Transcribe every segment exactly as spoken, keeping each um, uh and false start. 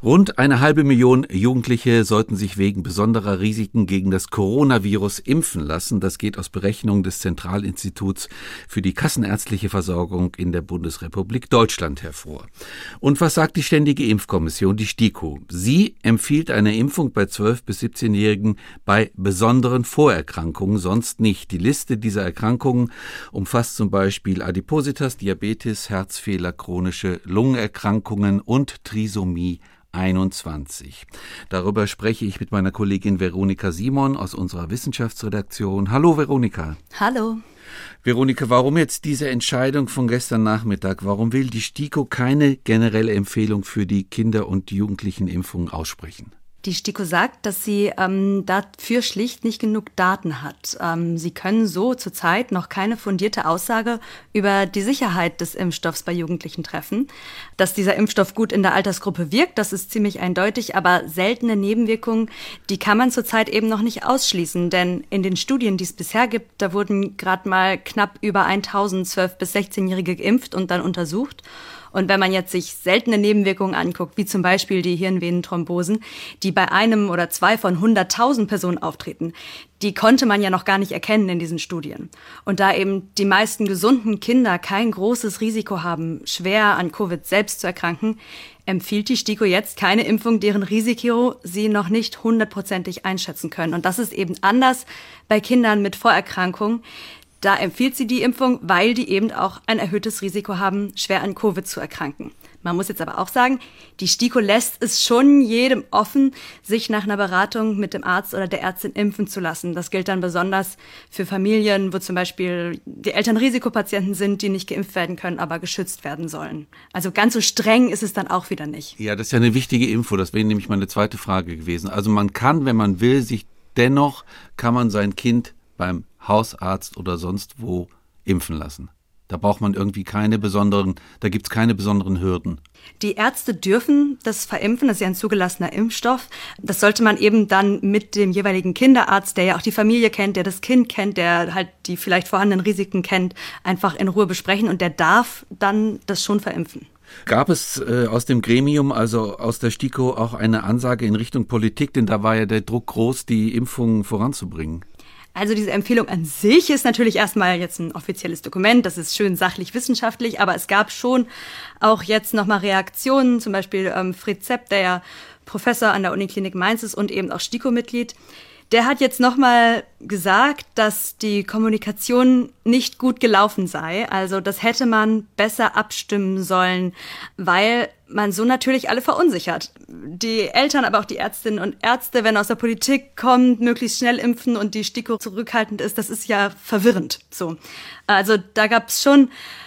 Rund eine halbe Million Jugendliche sollten sich wegen besonderer Risiken gegen das Coronavirus impfen lassen. Das geht aus Berechnungen des Zentralinstituts für die kassenärztliche Versorgung in der Bundesrepublik Deutschland hervor. Und was sagt die Ständige Impfkommission, die STIKO? Sie empfiehlt eine Impfung bei zwölf- bis siebzehnjährigen bei besonderen Vorerkrankungen, sonst nicht. Die Liste dieser Erkrankungen umfasst zum Beispiel Adipositas, Diabetes, Herzfehler, chronische Lungenerkrankungen und Trisomie einundzwanzig. Darüber spreche ich mit meiner Kollegin Veronika Simon aus unserer Wissenschaftsredaktion. Hallo Veronika. Hallo. Veronika, warum jetzt diese Entscheidung von gestern Nachmittag? Warum will die STIKO keine generelle Empfehlung für die Kinder- und Jugendlichen-Impfungen aussprechen? Die STIKO sagt, dass sie ähm, dafür schlicht nicht genug Daten hat. Ähm, sie können so zurzeit noch keine fundierte Aussage über die Sicherheit des Impfstoffs bei Jugendlichen treffen. Dass dieser Impfstoff gut in der Altersgruppe wirkt, das ist ziemlich eindeutig, aber seltene Nebenwirkungen, die kann man zurzeit eben noch nicht ausschließen. Denn in den Studien, die es bisher gibt, da wurden gerade mal knapp über tausend zwölf- bis sechzehnjährige geimpft und dann untersucht. Und wenn man jetzt sich seltene Nebenwirkungen anguckt, wie zum Beispiel die Hirnvenenthrombosen, die bei einem oder zwei von hunderttausend Personen auftreten, die konnte man ja noch gar nicht erkennen in diesen Studien. Und da eben die meisten gesunden Kinder kein großes Risiko haben, schwer an Covid selbst zu erkranken, empfiehlt die STIKO jetzt keine Impfung, deren Risiko sie noch nicht hundertprozentig einschätzen können. Und das ist eben anders bei Kindern mit Vorerkrankungen. Da empfiehlt sie die Impfung, weil die eben auch ein erhöhtes Risiko haben, schwer an Covid zu erkranken. Man muss jetzt aber auch sagen, die STIKO lässt es schon jedem offen, sich nach einer Beratung mit dem Arzt oder der Ärztin impfen zu lassen. Das gilt dann besonders für Familien, wo zum Beispiel die Eltern Risikopatienten sind, die nicht geimpft werden können, aber geschützt werden sollen. Also ganz so streng ist es dann auch wieder nicht. Ja, das ist ja eine wichtige Info. Das wäre nämlich meine zweite Frage gewesen. Also man kann, wenn man will, sich dennoch, kann man sein Kind beim Hausarzt oder sonst wo impfen lassen. Da braucht man irgendwie keine besonderen, da gibt es keine besonderen Hürden. Die Ärzte dürfen das verimpfen, das ist ja ein zugelassener Impfstoff. Das sollte man eben dann mit dem jeweiligen Kinderarzt, der ja auch die Familie kennt, der das Kind kennt, der halt die vielleicht vorhandenen Risiken kennt, einfach in Ruhe besprechen und der darf dann das schon verimpfen. Gab es äh, aus dem Gremium, also aus der STIKO, auch eine Ansage in Richtung Politik? Denn da war ja der Druck groß, die Impfungen voranzubringen. Also diese Empfehlung an sich ist natürlich erstmal jetzt ein offizielles Dokument, das ist schön sachlich wissenschaftlich, aber es gab schon auch jetzt nochmal Reaktionen, zum Beispiel ähm, Fritz Zepp, der ja Professor an der Uniklinik Mainz ist und eben auch STIKO-Mitglied. Der hat jetzt nochmal gesagt, dass die Kommunikation nicht gut gelaufen sei. Also das hätte man besser abstimmen sollen, weil man so natürlich alle verunsichert. Die Eltern, aber auch die Ärztinnen und Ärzte, wenn aus der Politik kommt, möglichst schnell impfen und die STIKO zurückhaltend ist, das ist ja verwirrend. So, also da gab es schon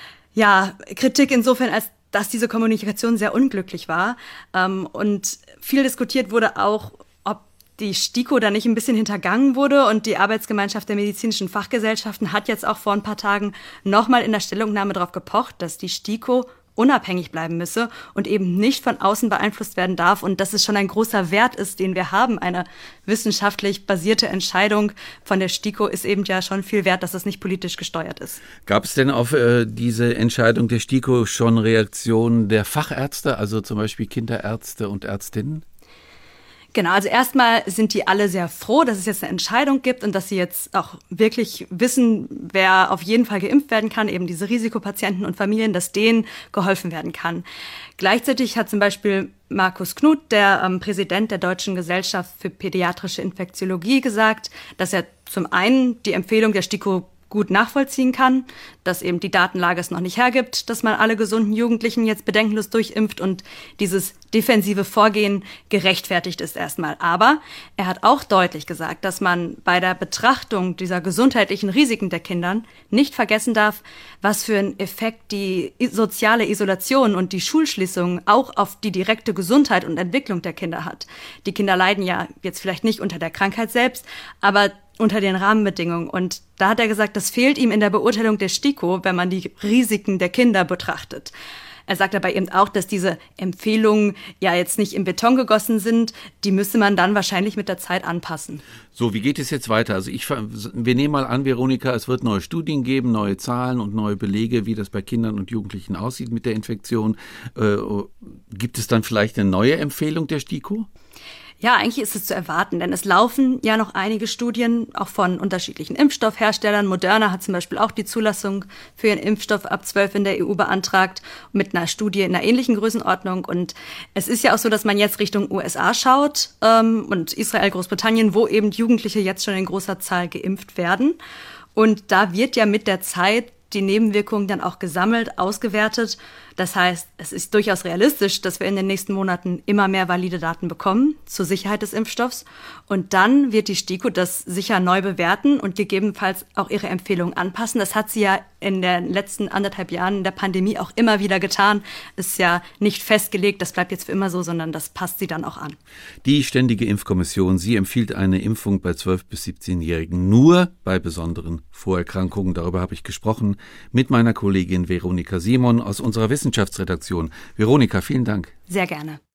ja Kritik insofern, als dass diese Kommunikation sehr unglücklich war. Und viel diskutiert wurde auch, die STIKO da nicht ein bisschen hintergangen wurde und die Arbeitsgemeinschaft der medizinischen Fachgesellschaften hat jetzt auch vor ein paar Tagen nochmal in der Stellungnahme darauf gepocht, dass die STIKO unabhängig bleiben müsse und eben nicht von außen beeinflusst werden darf und dass es schon ein großer Wert ist, den wir haben. Eine wissenschaftlich basierte Entscheidung von der STIKO ist eben ja schon viel wert, dass es nicht politisch gesteuert ist. Gab es denn auf äh, diese Entscheidung der STIKO schon Reaktionen der Fachärzte, also zum Beispiel Kinderärzte und Ärztinnen? Genau, also erstmal sind die alle sehr froh, dass es jetzt eine Entscheidung gibt und dass sie jetzt auch wirklich wissen, wer auf jeden Fall geimpft werden kann, eben diese Risikopatienten und Familien, dass denen geholfen werden kann. Gleichzeitig hat zum Beispiel Markus Knuth, der ähm, Präsident der Deutschen Gesellschaft für Pädiatrische Infektiologie, gesagt, dass er zum einen die Empfehlung der STIKO gut nachvollziehen kann, dass eben die Datenlage es noch nicht hergibt, dass man alle gesunden Jugendlichen jetzt bedenkenlos durchimpft und dieses defensive Vorgehen gerechtfertigt ist erstmal. Aber er hat auch deutlich gesagt, dass man bei der Betrachtung dieser gesundheitlichen Risiken der Kinder nicht vergessen darf, was für einen Effekt die soziale Isolation und die Schulschließung auch auf die direkte Gesundheit und Entwicklung der Kinder hat. Die Kinder leiden ja jetzt vielleicht nicht unter der Krankheit selbst, aber unter den Rahmenbedingungen. Und da hat er gesagt, das fehlt ihm in der Beurteilung der STIKO, wenn man die Risiken der Kinder betrachtet. Er sagt aber eben auch, dass diese Empfehlungen ja jetzt nicht in Beton gegossen sind. Die müsste man dann wahrscheinlich mit der Zeit anpassen. So, wie geht es jetzt weiter? Also ich, wir nehmen mal an, Veronika, es wird neue Studien geben, neue Zahlen und neue Belege, wie das bei Kindern und Jugendlichen aussieht mit der Infektion. Äh, gibt es dann vielleicht eine neue Empfehlung der STIKO? Ja, eigentlich ist es zu erwarten, denn es laufen ja noch einige Studien, auch von unterschiedlichen Impfstoffherstellern. Moderna hat zum Beispiel auch die Zulassung für ihren Impfstoff ab zwölf in der E U beantragt, mit einer Studie in einer ähnlichen Größenordnung. Und es ist ja auch so, dass man jetzt Richtung U S A schaut ähm, und Israel, Großbritannien, wo eben Jugendliche jetzt schon in großer Zahl geimpft werden. Und da wird ja mit der Zeit die Nebenwirkungen dann auch gesammelt, ausgewertet. Das heißt, es ist durchaus realistisch, dass wir in den nächsten Monaten immer mehr valide Daten bekommen zur Sicherheit des Impfstoffs. Und dann wird die STIKO das sicher neu bewerten und gegebenenfalls auch ihre Empfehlungen anpassen. Das hat sie ja in den letzten anderthalb Jahren der Pandemie auch immer wieder getan. Ist ja nicht festgelegt, das bleibt jetzt für immer so, sondern das passt sie dann auch an. Die Ständige Impfkommission, sie empfiehlt eine Impfung bei zwölf- bis siebzehnjährigen nur bei besonderen Vorerkrankungen. Darüber habe ich gesprochen mit meiner Kollegin Veronika Simon aus unserer Wissenschaftsredaktion. Veronika, vielen Dank. Sehr gerne.